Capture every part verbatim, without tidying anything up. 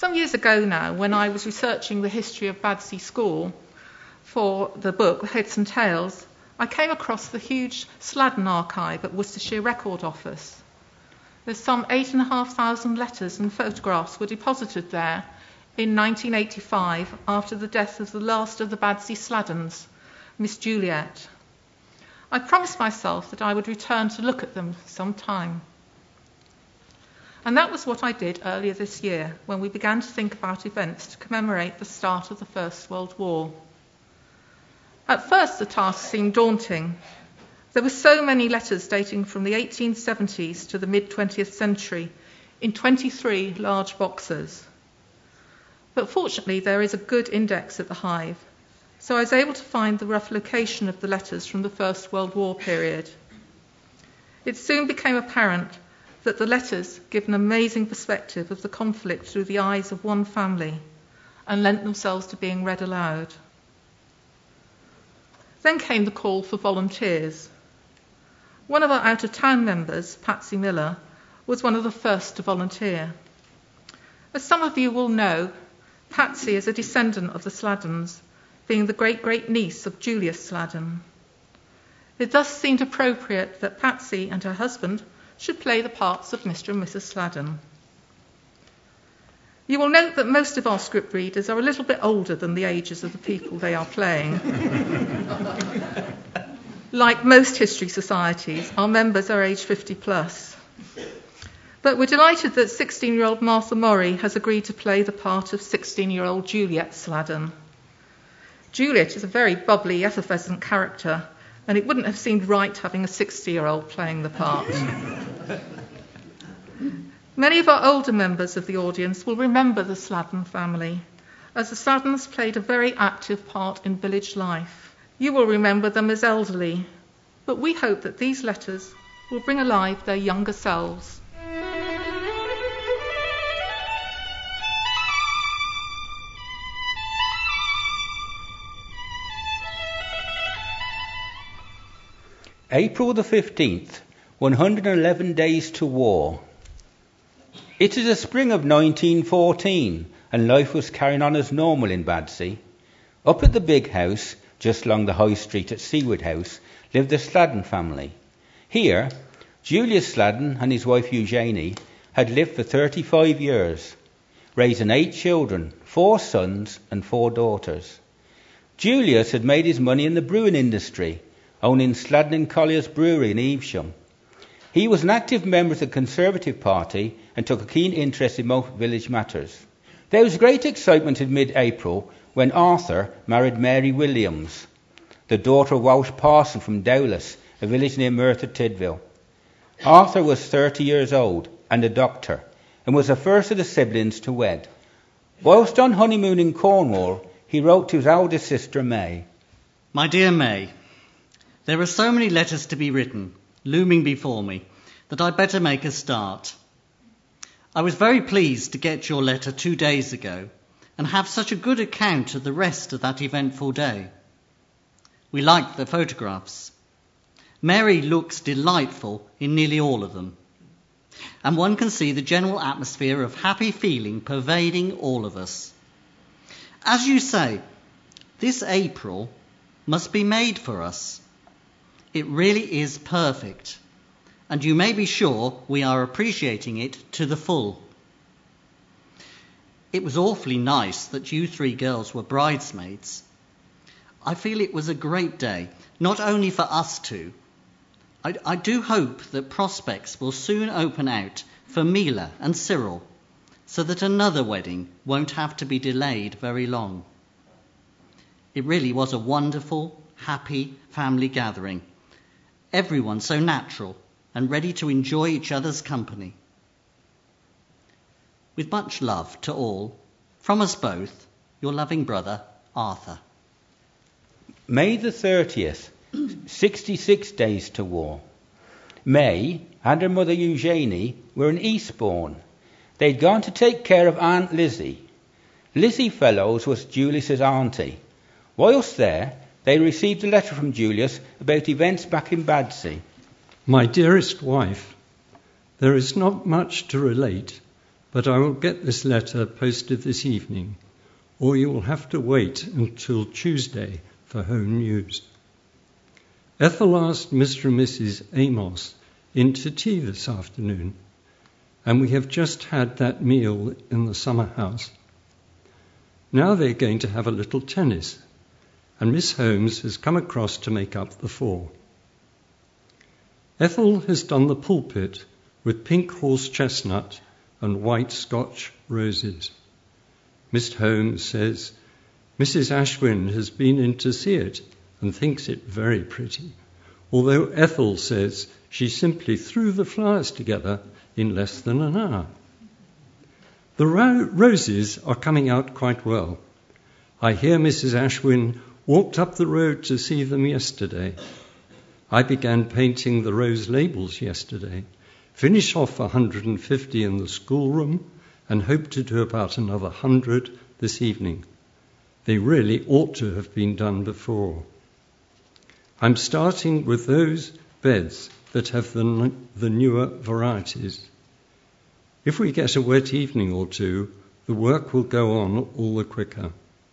Some years ago now, when I was researching the history of Badsey School for the book Heads and Tails, I came across the huge Sladden archive at Worcestershire Record Office. There's some eight and a half thousand letters and photographs were deposited there in nineteen eighty-five after the death of the last of the Badsey Sladdens, Miss Juliet. I promised myself that I would return to look at them some time. And that was what I did earlier this year when we began to think about events to commemorate the start of the First World War. At first the task seemed daunting. There were so many letters dating from the eighteen seventies to the mid-twentieth century in twenty-three large boxes. But fortunately there is a good index at the Hive, so I was able to find the rough location of the letters from the First World War period. It soon became apparent that the letters give an amazing perspective of the conflict through the eyes of one family and lent themselves to being read aloud. Then came the call for volunteers. One of our out-of-town members, Patsy Miller, was one of the first to volunteer. As some of you will know, Patsy is a descendant of the Sladdens, being the great-great-niece of Julius Sladden. It thus seemed appropriate that Patsy and her husband should play the parts of Mister and Missus Sladden. You will note that most of our script readers are a little bit older than the ages of the people they are playing. Like most history societies, our members are age fifty plus. But we're delighted that sixteen-year-old Martha Murray has agreed to play the part of sixteen-year-old Juliet Sladden. Juliet is a very bubbly, effervescent character, and it wouldn't have seemed right having a sixty-year-old playing the part. Many of our older members of the audience will remember the Sladden family, as the Sladdens played a very active part in village life. You will remember them as elderly, but we hope that these letters will bring alive their younger selves. April the fifteenth, one hundred eleven days to war. It is the spring of nineteen fourteen, and life was carrying on as normal in Badsey. Up at the big house, just along the high street at Seawood House, lived the Sladden family. Here, Julius Sladden and his wife Eugenie had lived for thirty-five years, raising eight children, four sons and four daughters. Julius had made his money in the brewing industry, owning Sladden and Collier's Brewery in Evesham. He was an active member of the Conservative Party and took a keen interest in most village matters. There was great excitement in mid-April when Arthur married Mary Williams, the daughter of Walsh Parson from Dowlas, a village near Merthyr Tydfil. Arthur was thirty years old and a doctor, and was the first of the siblings to wed. Whilst on honeymoon in Cornwall, he wrote to his eldest sister May. My dear May, there are so many letters to be written, looming before me, that I'd better make a start. I was very pleased to get your letter two days ago and have such a good account of the rest of that eventful day. We liked the photographs. Mary looks delightful in nearly all of them, and one can see the general atmosphere of happy feeling pervading all of us. As you say, this April must be made for us. It really is perfect, and you may be sure we are appreciating it to the full. It was awfully nice that you three girls were bridesmaids. I feel it was a great day, not only for us two. I, I do hope that prospects will soon open out for Mila and Cyril, so that another wedding won't have to be delayed very long. It really was a wonderful, happy family gathering. Everyone so natural and ready to enjoy each other's company. With much love to all, from us both, your loving brother, Arthur. May the thirtieth, sixty-six days to war. May and her mother Eugenie were in Eastbourne. They'd gone to take care of Aunt Lizzie. Lizzie Fellows was Julius's auntie. Whilst there, they received a letter from Julius about events back in Badsey. My dearest wife, there is not much to relate, but I will get this letter posted this evening, or you will have to wait until Tuesday for home news. Ethel asked Mister and Missus Amos in to tea this afternoon, and we have just had that meal in the summer house. Now they're going to have a little tennis, and Miss Holmes has come across to make up the four. Ethel has done the pulpit with pink horse chestnut and white Scotch roses. Miss Holmes says Missus Ashwin has been in to see it and thinks it very pretty, although Ethel says she simply threw the flowers together in less than an hour. The ro- roses are coming out quite well. I hear Missus Ashwin walked up the road to see them yesterday. I began painting the rose labels yesterday, finished off one hundred fifty in the schoolroom, and hope to do about another one hundred this evening. They really ought to have been done before. I'm starting with those beds that have the, the newer varieties. If we get a wet evening or two, the work will go on all the quicker.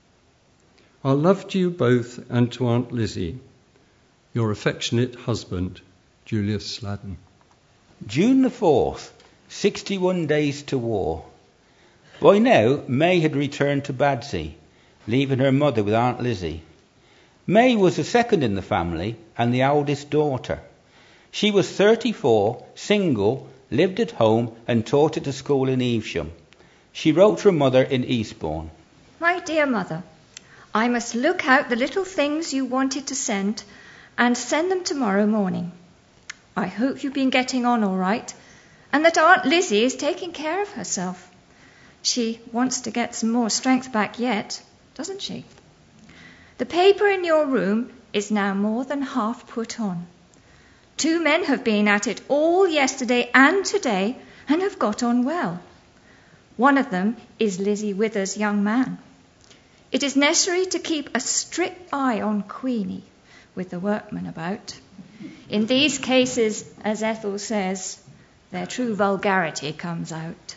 Our love to you both and to Aunt Lizzie. Your affectionate husband, Julius Sladden. June the fourth, sixty-one days to war. By now, May had returned to Badsey, leaving her mother with Aunt Lizzie. May was the second in the family and the eldest daughter. She was thirty-four, single, lived at home and taught at a school in Evesham. She wrote to her mother in Eastbourne. My dear mother, I must look out the little things you wanted to send and send them tomorrow morning. I hope you've been getting on all right and that Aunt Lizzie is taking care of herself. She wants to get some more strength back yet, doesn't she? The paper in your room is now more than half put on. Two men have been at it all yesterday and today and have got on well. One of them is Lizzie Wither's young man. It is necessary to keep a strict eye on Queenie with the workmen about. In these cases, as Ethel says, their true vulgarity comes out.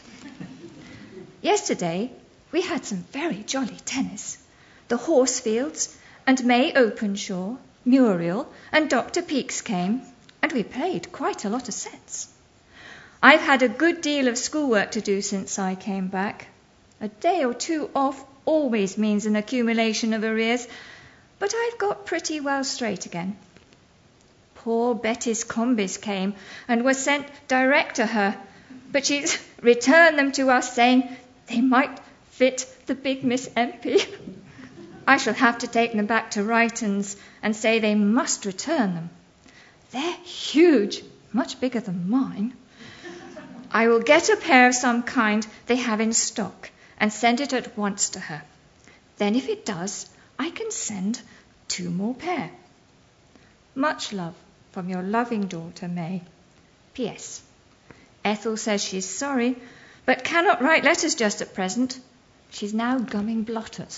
Yesterday, we had some very jolly tennis. The Horsefields and May Openshaw, Muriel and Doctor Peakes came, and we played quite a lot of sets. I've had a good deal of schoolwork to do since I came back. A day or two off always means an accumulation of arrears, but I've got pretty well straight again. Poor Betty's combis came and were sent direct to her, but she's returned them to us saying they might fit the big Miss M P. I shall have to take them back to Wrighton's and say they must return them. They're huge, much bigger than mine. I will get a pair of some kind they have in stock and send it at once to her. Then if it does, I can send two more pair. Much love from your loving daughter, May. P S. Ethel says she's sorry, but cannot write letters just at present. She's now gumming blotters.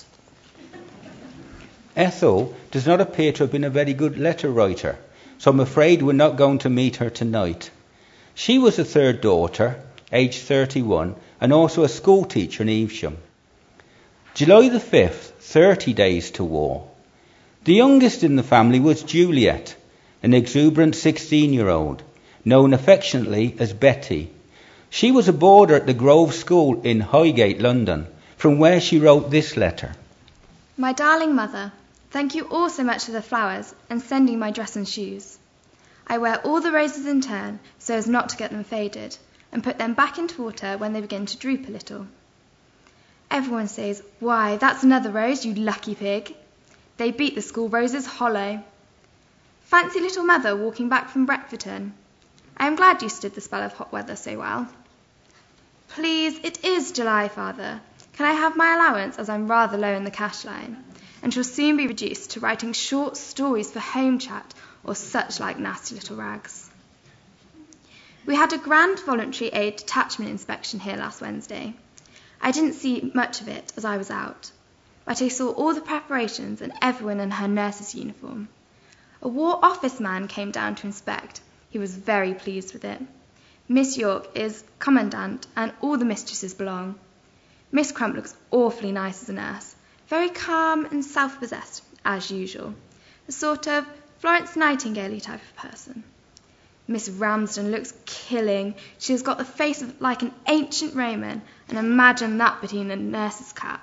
Ethel does not appear to have been a very good letter writer, so I'm afraid we're not going to meet her tonight. She was the third daughter, aged thirty-one, and also a school teacher in Evesham. July the fifth, thirty days to war. The youngest in the family was Juliet, an exuberant sixteen-year-old, known affectionately as Betty. She was a boarder at the Grove School in Highgate, London, from where she wrote this letter. My darling mother, thank you all so much for the flowers and sending my dress and shoes. I wear all the roses in turn so as not to get them faded, and put them back into water when they begin to droop a little. Everyone says, "Why, that's another rose, you lucky pig." They beat the school roses hollow. Fancy little mother walking back from Breckforton. I am glad you stood the spell of hot weather so well. Please, it is July, father. Can I have my allowance, as I'm rather low in the cash line, and shall soon be reduced to writing short stories for home chat or such like nasty little rags. We had a grand voluntary aid detachment inspection here last Wednesday. I didn't see much of it as I was out, but I saw all the preparations and everyone in her nurse's uniform. A War Office man came down to inspect. He was very pleased with it. Miss York is commandant and all the mistresses belong. Miss Crump looks awfully nice as a nurse, very calm and self-possessed, as usual, a sort of Florence Nightingale type of person. Miss Ramsden looks killing. She has got the face of like an ancient Roman, and imagine that between a nurse's cap.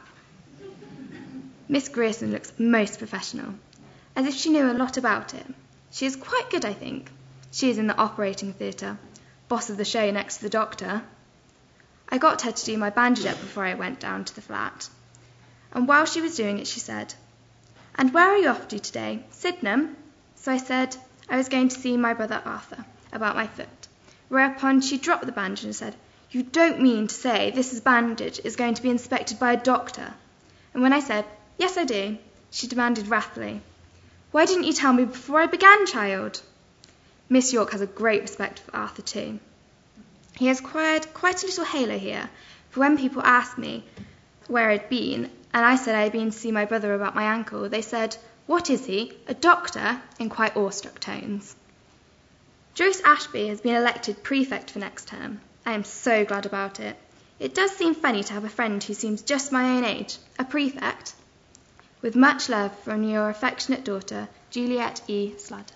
Miss Grierson looks most professional, as if she knew a lot about it. She is quite good, I think. She is in the operating theatre, boss of the show next to the doctor. I got her to do my bandage up before I went down to the flat. And while she was doing it, she said, "And where are you off to today? Sydenham?" So I said I was going to see my brother Arthur about my foot, whereupon she dropped the bandage and said, "You don't mean to say this bandage is going to be inspected by a doctor?" And when I said, "Yes, I do," she demanded wrathfully, "Why didn't you tell me before I began, child?" Miss York has a great respect for Arthur too. He has acquired quite a little halo here, for when people asked me where I'd been, and I said I had been to see my brother about my ankle, they said, "What is he, a doctor?" in quite awestruck tones. Joyce Ashby has been elected prefect for next term. I am so glad about it. It does seem funny to have a friend who seems just my own age, a prefect. With much love from your affectionate daughter, Juliet E. Sladen.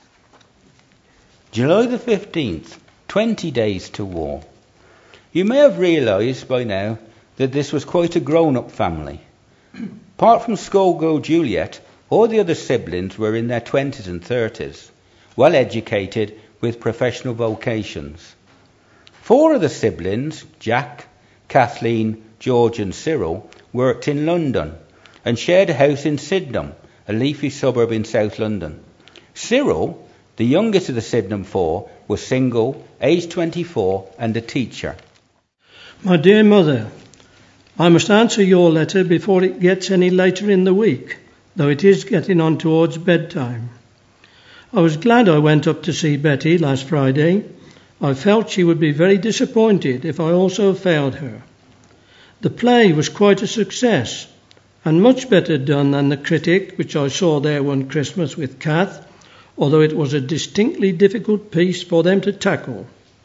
July the fifteenth, twenty days to war. You may have realised by now that this was quite a grown-up family. Apart from schoolgirl Juliet, all the other siblings were in their twenties and thirties, well educated with professional vocations. Four of the siblings, Jack, Kathleen, George and Cyril, worked in London and shared a house in Sydenham, a leafy suburb in South London. Cyril, the youngest of the Sydenham four, was single, aged twenty-four and a teacher. My dear Mother, I must answer your letter before it gets any later in the week, though it is getting on towards bedtime. I was glad I went up to see Betty last Friday. I felt she would be very disappointed if I also failed her. The play was quite a success, and much better done than The Critic, which I saw there one Christmas with Kath, although it was a distinctly difficult piece for them to tackle.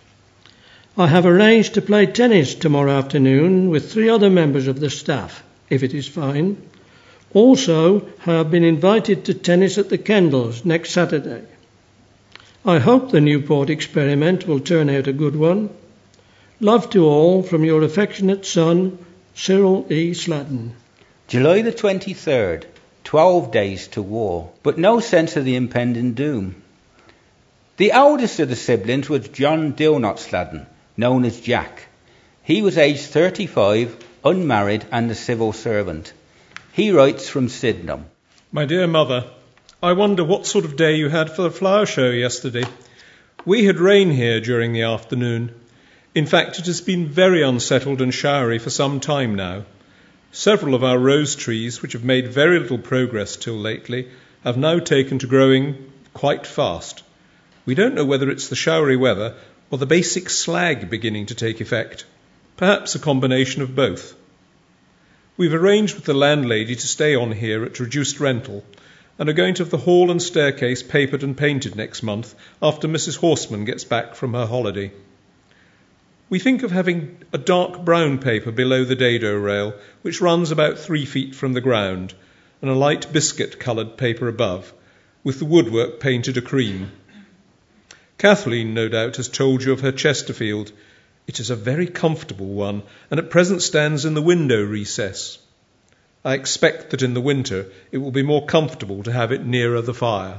I have arranged to play tennis tomorrow afternoon with three other members of the staff, if it is fine. Also, I have been invited to tennis at the Kendalls next Saturday. I hope the Newport experiment will turn out a good one. Love to all from your affectionate son, Cyril E. Sladen. July the twenty-third, twelve days to war, but no sense of the impending doom. The eldest of the siblings was John Dilnot Sladen, known as Jack. He was aged thirty-five, unmarried and a civil servant. He writes from Sydenham. My dear Mother, I wonder what sort of day you had for the flower show yesterday. We had rain here during the afternoon. In fact, it has been very unsettled and showery for some time now. Several of our rose trees, which have made very little progress till lately, have now taken to growing quite fast. We don't know whether it's the showery weather or the basic slag beginning to take effect. Perhaps a combination of both. We've arranged with the landlady to stay on here at reduced rental and are going to have the hall and staircase papered and painted next month after Missus Horseman gets back from her holiday. We think of having a dark brown paper below the dado rail, which runs about three feet from the ground, and a light biscuit-coloured paper above, with the woodwork painted a cream. Kathleen, no doubt, has told you of her Chesterfield. It is a very comfortable one, and at present stands in the window recess. I expect that in the winter it will be more comfortable to have it nearer the fire.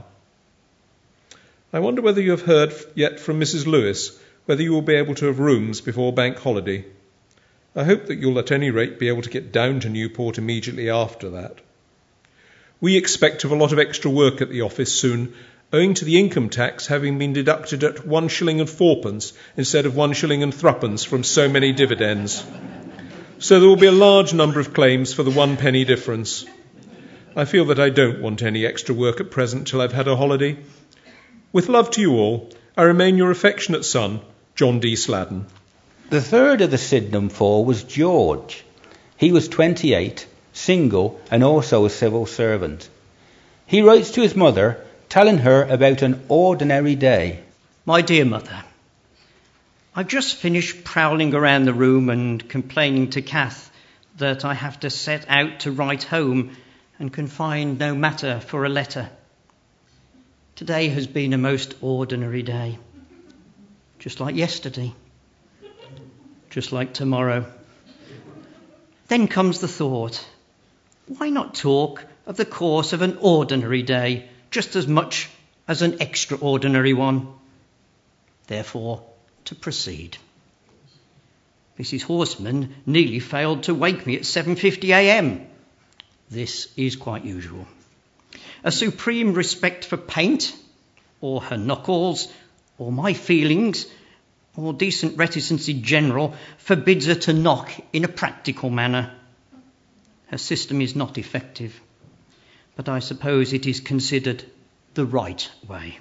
I wonder whether you have heard yet from Missus Lewis, whether you will be able to have rooms before Bank Holiday. I hope that you'll at any rate be able to get down to Newport immediately after that. We expect to have a lot of extra work at the office soon, owing to the income tax having been deducted at one shilling and fourpence instead of one shilling and threepence from so many dividends. So there will be a large number of claims for the one penny difference. I feel that I don't want any extra work at present till I've had a holiday. With love to you all, I remain your affectionate son, John D. Sladen. The third of the Sydenham four was George. He was twenty-eight, single and also a civil servant. He writes to his mother, telling her about an ordinary day. My dear Mother, I've just finished prowling around the room and complaining to Kath that I have to set out to write home and can find no matter for a letter. Today has been a most ordinary day, just like yesterday, just like tomorrow. Then comes the thought, why not talk of the course of an ordinary day just as much as an extraordinary one? Therefore, to proceed. Missus Horseman nearly failed to wake me at seven fifty a m. This is quite usual. A supreme respect for paint, or her knuckles, or my feelings, or decent reticence in general, forbids her to knock in a practical manner. Her system is not effective, but I suppose it is considered the right way.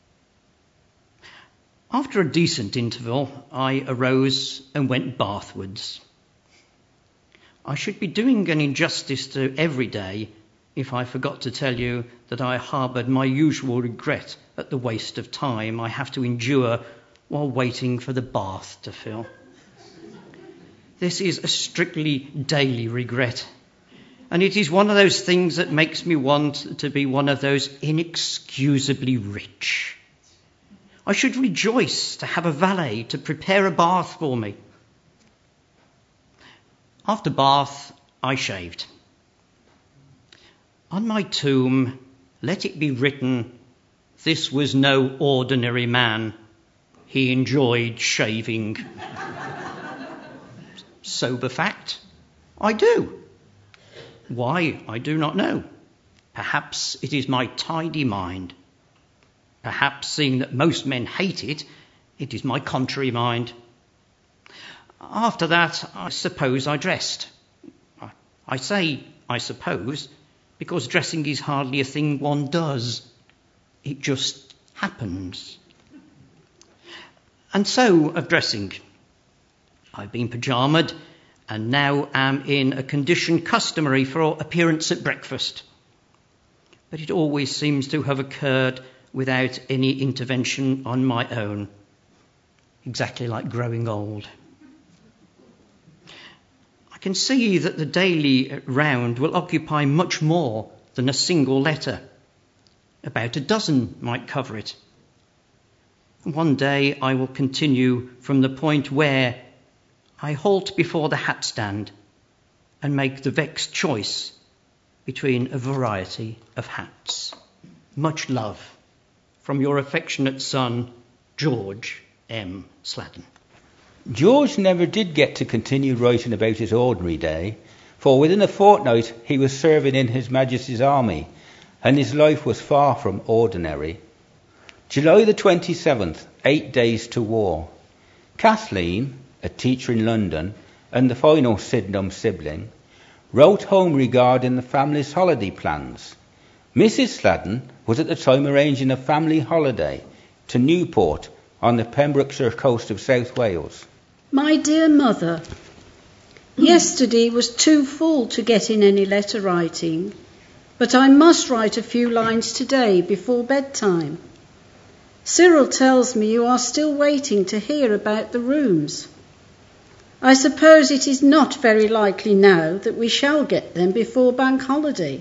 After a decent interval, I arose and went bathwards. I should be doing an injustice to every day if I forgot to tell you that I harboured my usual regret at the waste of time I have to endure while waiting for the bath to fill. This is a strictly daily regret, and it is one of those things that makes me want to be one of those inexcusably rich. I should rejoice to have a valet to prepare a bath for me. After bath, I shaved. On my tomb, let it be written, this was no ordinary man. He enjoyed shaving. Sober fact, I do. Why, I do not know. Perhaps it is my tidy mind. Perhaps, seeing that most men hate it, it is my contrary mind. After that, I suppose I dressed. I say I suppose because dressing is hardly a thing one does. It just happens. And so of dressing. I've been pyjamaed and now am in a condition customary for appearance at breakfast. But it always seems to have occurred without any intervention on my own. Exactly like growing old. I can see that the daily round will occupy much more than a single letter. About a dozen might cover it. One day I will continue from the point where I halt before the hat stand and make the vexed choice between a variety of hats. Much love from your affectionate son, George M. Sladen. George never did get to continue writing about his ordinary day, for within a fortnight he was serving in His Majesty's Army, and his life was far from ordinary. July the twenty-seventh, eight days to war. Kathleen, a teacher in London, and the final Sydenham sibling, wrote home regarding the family's holiday plans. Missus Sladen was at the time arranging a family holiday to Newport on the Pembrokeshire coast of South Wales. My dear mother, yesterday was too full to get in any letter writing, but I must write a few lines today before bedtime. Cyril tells me you are still waiting to hear about the rooms. I suppose it is not very likely now that we shall get them before Bank Holiday.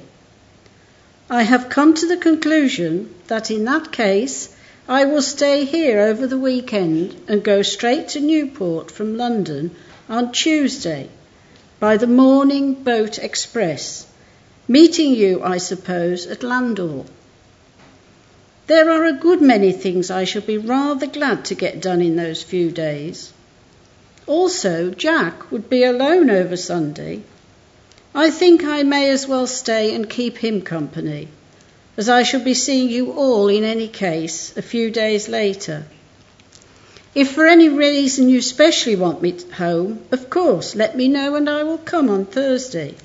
I have come to the conclusion that in that case I will stay here over the weekend and go straight to Newport from London on Tuesday by the morning boat express, meeting you, I suppose, at Landor. There are a good many things I shall be rather glad to get done in those few days. Also, Jack would be alone over Sunday. I think I may as well stay and keep him company, as I shall be seeing you all in any case a few days later. If for any reason you specially want me home, of course let me know and I will come on Thursday.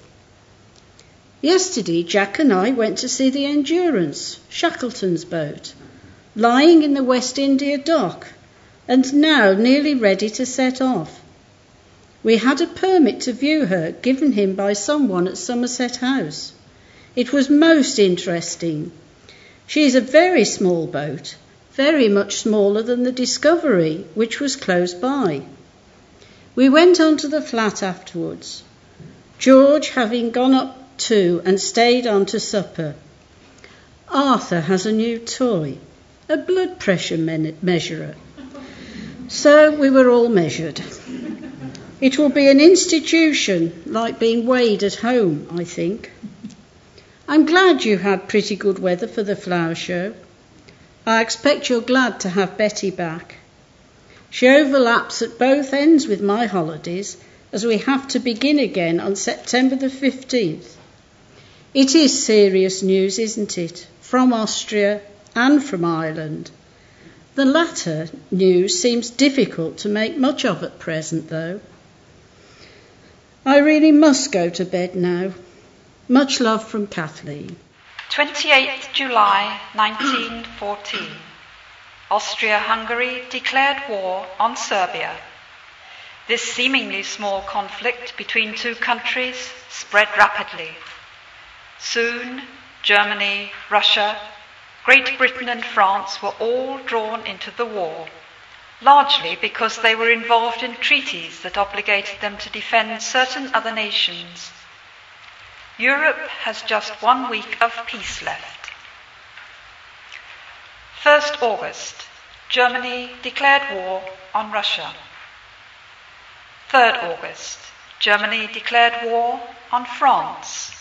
Yesterday Jack and I went to see the Endurance, Shackleton's boat, lying in the West India dock and now nearly ready to set off. We had a permit to view her given him by someone at Somerset House. It was most interesting. She is a very small boat, very much smaller than the Discovery, which was close by. We went on to the flat afterwards, George having gone up too and stayed on to supper. Arthur has a new toy, a blood pressure me- measurer. So we were all measured. It will be an institution, like being weighed at home, I think. I'm glad you had pretty good weather for the flower show. I expect you're glad to have Betty back. She overlaps at both ends with my holidays, as we have to begin again on September the fifteenth. It is serious news, isn't it, from Austria and from Ireland. The latter news seems difficult to make much of at present, though. I really must go to bed now. Much love from Kathleen. twenty-eighth July nineteen fourteen. Austria-Hungary declared war on Serbia. This seemingly small conflict between two countries spread rapidly. Soon, Germany, Russia, Great Britain and France were all drawn into the war, largely because they were involved in treaties that obligated them to defend certain other nations. Europe has just one week of peace left. first of August, Germany declared war on Russia. third of August, Germany declared war on France.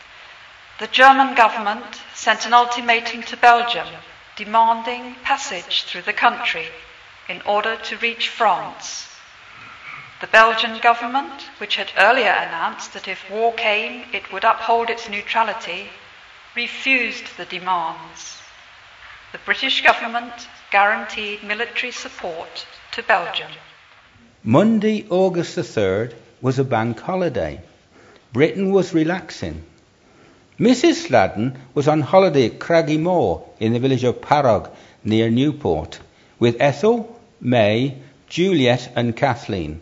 The German government sent an ultimatum to Belgium demanding passage through the country in order to reach France. The Belgian government, which had earlier announced that if war came it would uphold its neutrality, refused the demands. The British government guaranteed military support to Belgium. Monday, August the third, was a bank holiday. Britain was relaxing. Missus Sladden was on holiday at Craggy Moor in the village of Parog near Newport with Ethel, May, Juliet and Kathleen.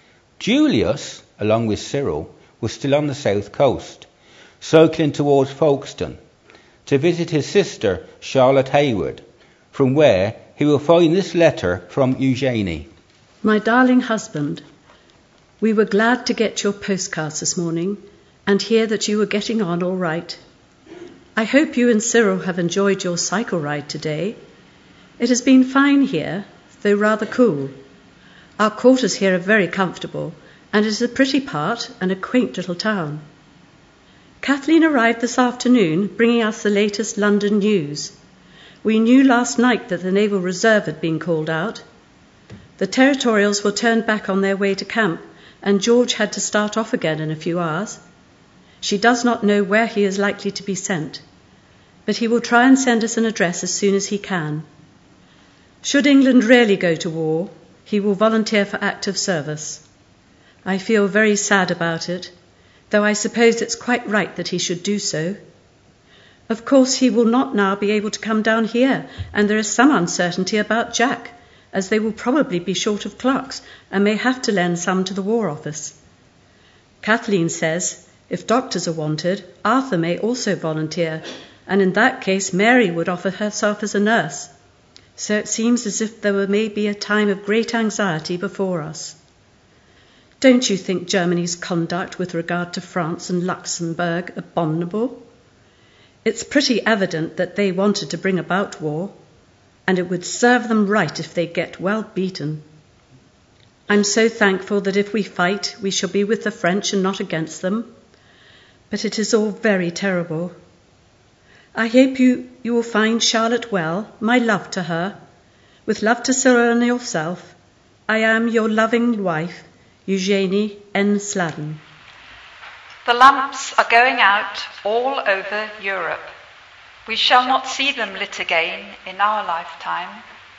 Julius, along with Cyril, was still on the south coast, cycling towards Folkestone to visit his sister Charlotte Hayward, from where he will find this letter from Eugenie. My darling husband, we were glad to get your postcards this morning and hear that you were getting on all right. I hope you and Cyril have enjoyed your cycle ride today. It has been fine here, though rather cool. Our quarters here are very comfortable, and it is a pretty part and a quaint little town. Kathleen arrived this afternoon, bringing us the latest London news. We knew last night that the Naval Reserve had been called out. The Territorials were turned back on their way to camp, and George had to start off again in a few hours. She does not know where he is likely to be sent, but he will try and send us an address as soon as he can. Should England really go to war, he will volunteer for active service. I feel very sad about it, though I suppose it's quite right that he should do so. Of course, he will not now be able to come down here, and there is some uncertainty about Jack, as they will probably be short of clocks and may have to lend some to the War Office. Kathleen says if doctors are wanted, Arthur may also volunteer, and in that case Mary would offer herself as a nurse. So it seems as if there may be a time of great anxiety before us. Don't you think Germany's conduct with regard to France and Luxembourg abominable? It's pretty evident that they wanted to bring about war, and it would serve them right if they get well beaten. I'm so thankful that if we fight, we shall be with the French and not against them. But it is all very terrible. I hope you, you will find Charlotte well. My love to her. With love to Cyril and yourself, I am your loving wife, Eugenie N. Sladden. The lamps are going out all over Europe. We shall not see them lit again in our lifetime.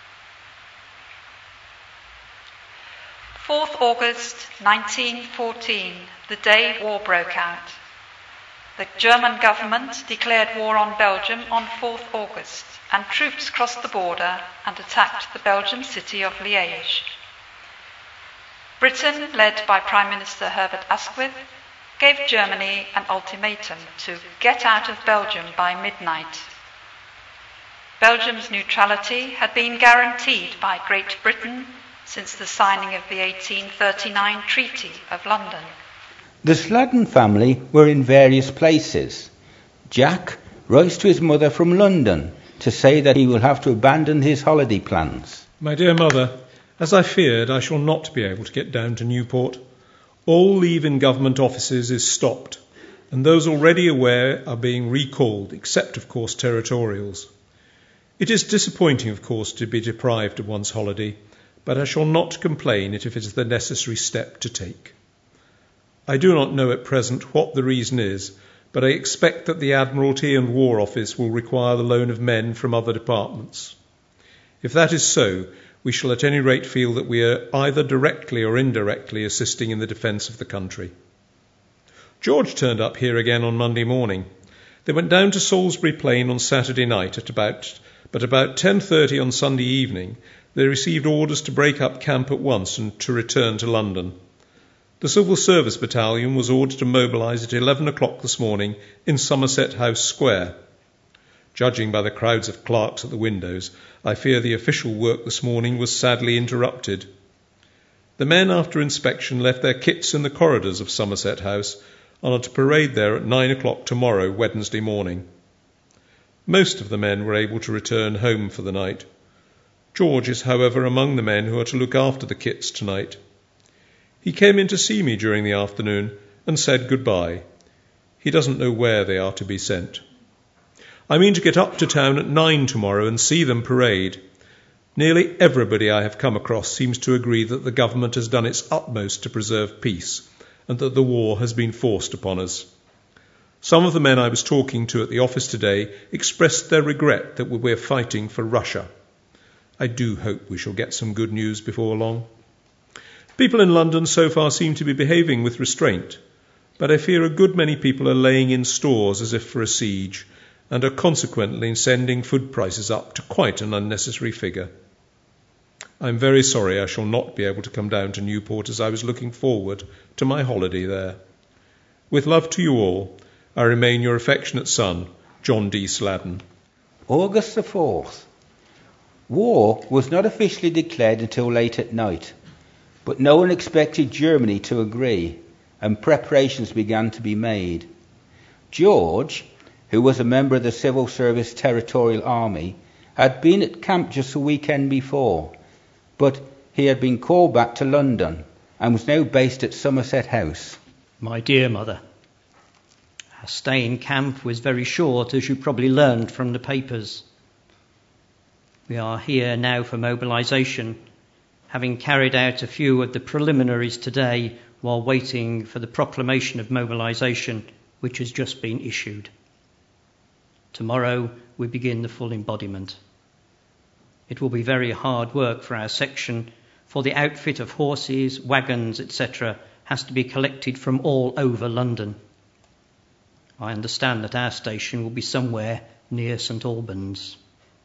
fourth of August nineteen fourteen, the day war broke out. The German government declared war on Belgium on fourth of August, and troops crossed the border and attacked the Belgian city of Liège. Britain, led by Prime Minister Herbert Asquith, gave Germany an ultimatum to get out of Belgium by midnight. Belgium's neutrality had been guaranteed by Great Britain since the signing of the eighteen thirty-nine Treaty of London. The Sladden family were in various places. Jack writes to his mother from London to say that he will have to abandon his holiday plans. My dear mother, as I feared, I shall not be able to get down to Newport. All leave in government offices is stopped, and those already aware are being recalled, except, of course, territorials. It is disappointing, of course, to be deprived of one's holiday, but I shall not complain if it is the necessary step to take. I do not know at present what the reason is, but I expect that the Admiralty and War Office will require the loan of men from other departments. If that is so, we shall at any rate feel that we are either directly or indirectly assisting in the defence of the country. George turned up here again on Monday morning. They went down to Salisbury Plain on Saturday night, at about, but about ten thirty on Sunday evening they received orders to break up camp at once and to return to London. The Civil Service Battalion was ordered to mobilise at eleven o'clock this morning in Somerset House Square. Judging by the crowds of clerks at the windows, I fear the official work this morning was sadly interrupted. The men, after inspection, left their kits in the corridors of Somerset House and are to parade there at nine o'clock tomorrow, Wednesday morning. Most of the men were able to return home for the night. George is, however, among the men who are to look after the kits tonight. He came in to see me during the afternoon and said goodbye. He doesn't know where they are to be sent. I mean to get up to town at nine tomorrow and see them parade. Nearly everybody I have come across seems to agree that the government has done its utmost to preserve peace and that the war has been forced upon us. Some of the men I was talking to at the office today expressed their regret that we are fighting for Russia. I do hope we shall get some good news before long. People in London so far seem to be behaving with restraint, but I fear a good many people are laying in stores as if for a siege, and are consequently sending food prices up to quite an unnecessary figure. I am very sorry I shall not be able to come down to Newport as I was looking forward to my holiday there. With love to you all, I remain your affectionate son, John D. Sladden. August the fourth. War was not officially declared until late at night, but no one expected Germany to agree, and preparations began to be made. George, who was a member of the Civil Service Territorial Army, had been at camp just a weekend before, but he had been called back to London and was now based at Somerset House. My dear mother, our stay in camp was very short, as you probably learned from the papers. We are here now for mobilisation, having carried out a few of the preliminaries today while waiting for the proclamation of mobilisation, which has just been issued. Tomorrow we begin the full embodiment. It will be very hard work for our section, for the outfit of horses, wagons, et cetera has to be collected from all over London. I understand that our station will be somewhere near St Albans.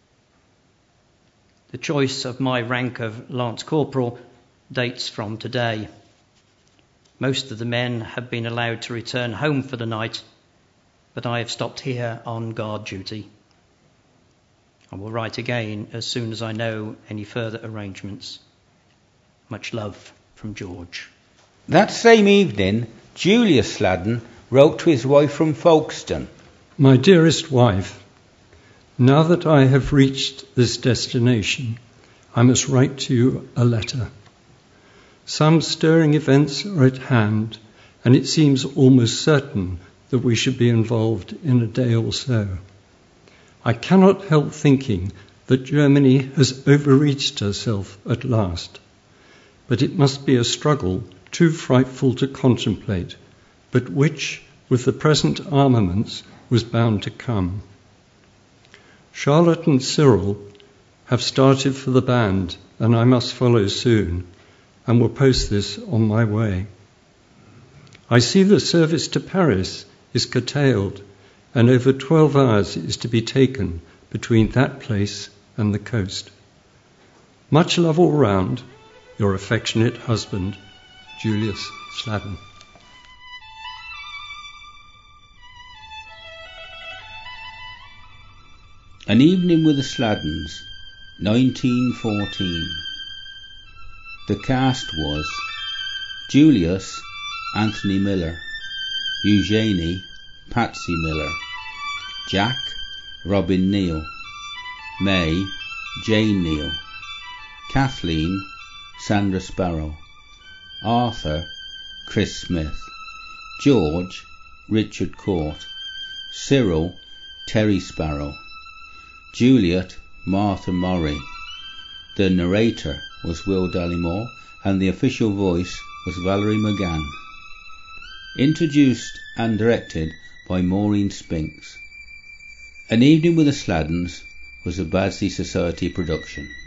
The choice of my rank of Lance Corporal dates from today. Most of the men have been allowed to return home for the night, but I have stopped here on guard duty. I will write again as soon as I know any further arrangements. Much love from George. That same evening, Julius Sladden wrote to his wife from Folkestone. My dearest wife, now that I have reached this destination, I must write to you a letter. Some stirring events are at hand, and it seems almost certain that we should be involved in a day or so. I cannot help thinking that Germany has overreached herself at last, but it must be a struggle too frightful to contemplate, but which, with the present armaments, was bound to come. Charlotte and Cyril have started for the band, and I must follow soon, and will post this on my way. I see the service to Paris is curtailed, and over twelve hours is to be taken between that place and the coast. Much love all round, your affectionate husband, Julius Sladden. An Evening with the Sladdens, nineteen fourteen. The cast was Julius, Anthony Miller; Eugenie, Patsy Miller; Jack, Robin Neal; May, Jane Neal; Kathleen, Sandra Sparrow; Arthur, Chris Smith; George, Richard Court; Cyril, Terry Sparrow; Juliet, Martha Murray. The narrator was Will Dallimore, and the official voice was Valerie McGann. Introduced and directed by Maureen Spinks. An Evening with the Sladdens was a Baddesley Society production.